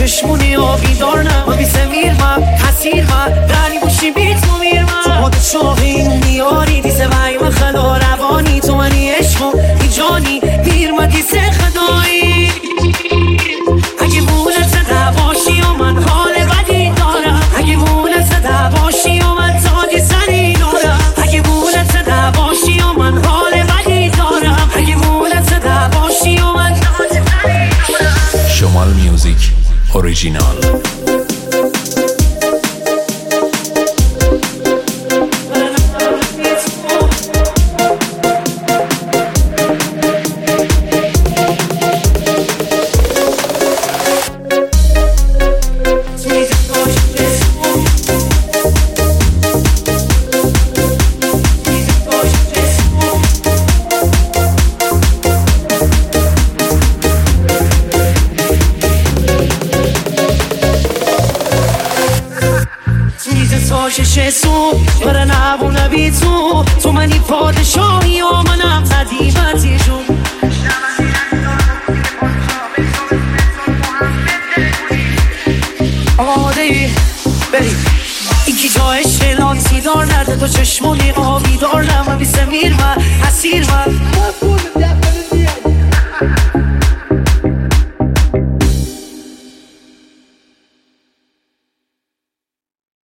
چشمونی آبی دارم و بی سمیر من حسیر من دلی بوشی بیت مو میرم تو خود شاقی میاری دیسه وی من خدا روانی تو منی عشقم ای جانی دیر من دیسه خدایی اگه مونت زده باشی و من حال بدی دارم اگه مونت زده باشی و من تاجی سری دارم اگه مونت زده باشی و من حال بدی دارم اگه مونت زده باشی و من تاجی سری دارم. شمال میوزیک اوریجینال. برا نبونه بی تو منی پادشاهی و منم قدیمتی جون آماده ای بریم اینکی جای شلانتی دار نرده تو چشمونی آبی دارم من بی سمیر من حسیر من